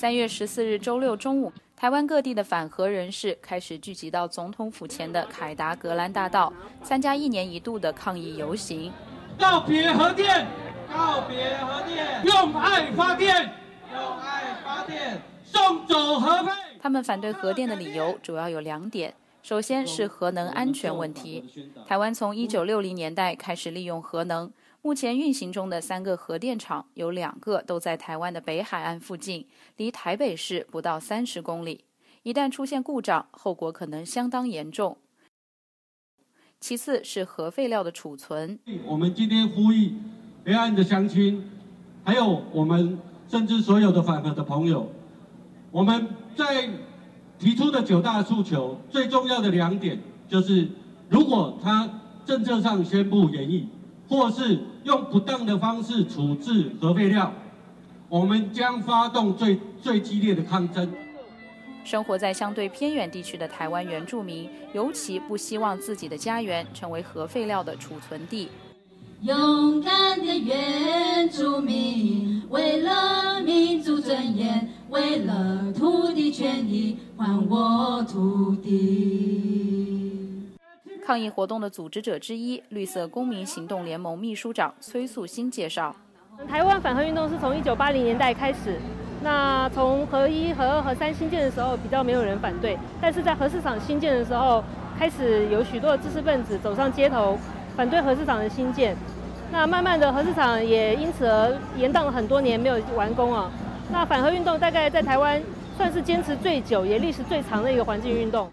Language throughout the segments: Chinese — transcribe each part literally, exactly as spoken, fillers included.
三月十四日周六中午，台湾各地的反核人士开始聚集到总统府前的凯达格兰大道，参加一年一度的抗议游行。 告别核电，告别核电，用爱发电，用爱发电，送走核废。 他们反对核电的理由主要有两点。首先是核能安全问题。台湾从一九六零年代开始利用核能，目前运行中的三个核电厂有两个都在台湾的北海岸附近，离台北市不到三十公里。一旦出现故障，后果可能相当严重。其次是核废料的储存。 我们今天呼吁北岸的乡亲，还有我们甚至所有的反核的朋友，我们在提出的九大诉求，最重要的两点就是，如果他政策上宣布延役，或是用不当的方式处置核废料，我们将发动最最激烈的抗争。 生活在相对偏远地区的台湾原住民，尤其不希望自己的家园成为核废料的储存地。 勇敢的原住民，为了民族尊严，为了土地权益，还我土地。 抗议活动的组织者之一，绿色公民行动联盟秘书长崔素欣介绍， 台湾反核运动是从一九八零年代开始，那从核一、核二、核三兴建的时候，比较没有人反对，但是在核市场兴建的时候，开始有许多的知识分子走上街头，反对核市场的兴建。那慢慢的，核市场也因此而延宕了很多年没有完工啊。那反核运动大概在台湾算是坚持最久也历史最长的一个环境运动。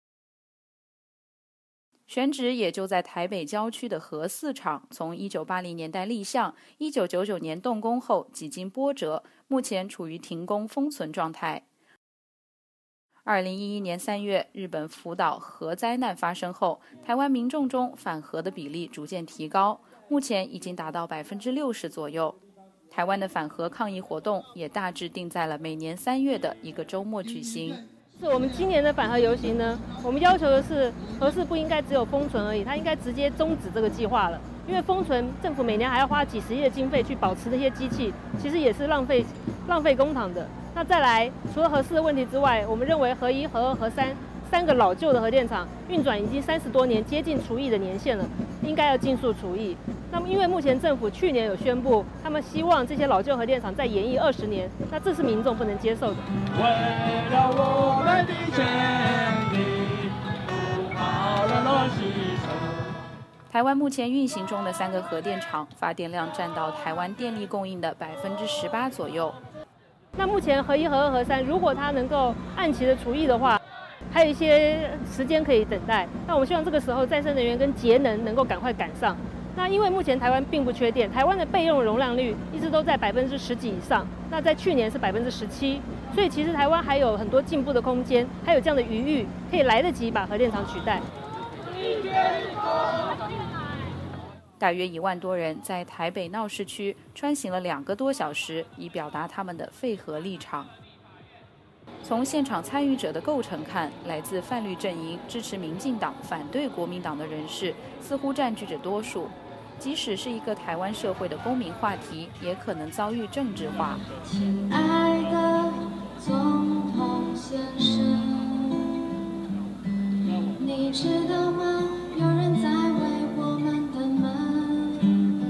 选址也就在台北郊区的核四厂，从一九八零年代立项，一九九九年动工后几经波折，目前处于停工封存状态。二零一一年三月，日本福岛核灾难发生后，台湾民众中反核的比例逐渐提高，目前已经达到百分之六十左右。台湾的反核抗议活动也大致定在了每年三月的一个周末举行。 是我们今年的反核游行呢，我们要求的是核四不应该只有封存而已，它应该直接终止这个计划了。因为封存，政府每年还要花几十亿的经费去保持这些机器，其实也是浪费浪费公帑的。那再来，除了核四的问题之外，我们认为核一、核二、核三三个老旧的核电厂运转已经三十多年，接近除役的年限了，应该要尽速除役。那么，因为目前政府去年有宣布，他们希望这些老旧核电厂再延役二十年，那这是民众不能接受的。 为了我们的权利，不怕日落西山。 台湾目前运行中的三个核电厂发电量占到台湾电力供应的百分之十八左右。 那目前核一、核二、核三，如果它能够按期的除役的话，还有一些时间可以等待。那我们希望这个时候再生能源跟节能能够赶快赶上。那因为目前台湾并不缺电，台湾的备用容量率一直都在百分之十几以上，那在去年是百分之十七，所以其实台湾还有很多进步的空间，还有这样的余裕，可以来得及把核电厂取代。 大约一万多人在台北闹市区穿行了两个多小时，以表达他们的废核立场。从现场参与者的构成看，来自泛绿阵营、支持民进党、反对国民党的人士似乎占据着多数。即使是一个台湾社会的公民话题，也可能遭遇政治化。 亲爱的总统先生，你知道吗？有人在为我们的门。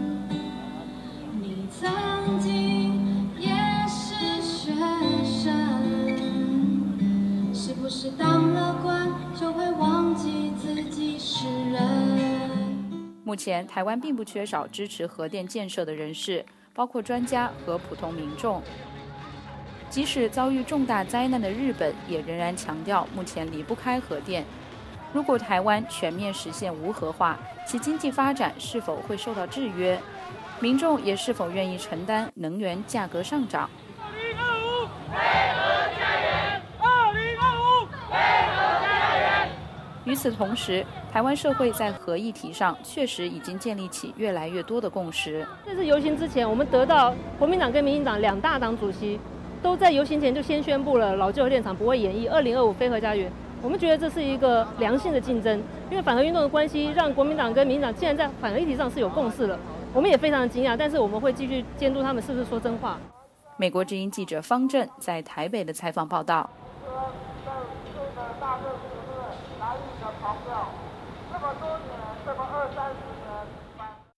你曾经也是学生，是不是当了官就会忘记自己是人？ 目前，台湾并不缺少支持核电建设的人士，包括专家和普通民众。即使遭遇重大灾难的日本，也仍然强调目前离不开核电。如果台湾全面实现无核化，其经济发展是否会受到制约？民众也是否愿意承担能源价格上涨？ 二零二五为核家园，二零二五为核家园。 与此同时，台湾社会在核议题上确实已经建立起越来越多的共识。 这次游行之前，我们得到国民党跟民进党两大党主席都在游行前就先宣布了老旧核电厂不会延役，二零二五非核家园。我们觉得这是一个良性的竞争，因为反核运动的关系，让国民党跟民进党竟然在反核议题上是有共识了，我们也非常的惊讶，但是我们会继续监督他们是不是说真话。 美国之音记者方震在台北的采访报道。 在这个大热区里面，蓝营的狂飙，这么多年，这么二三十年。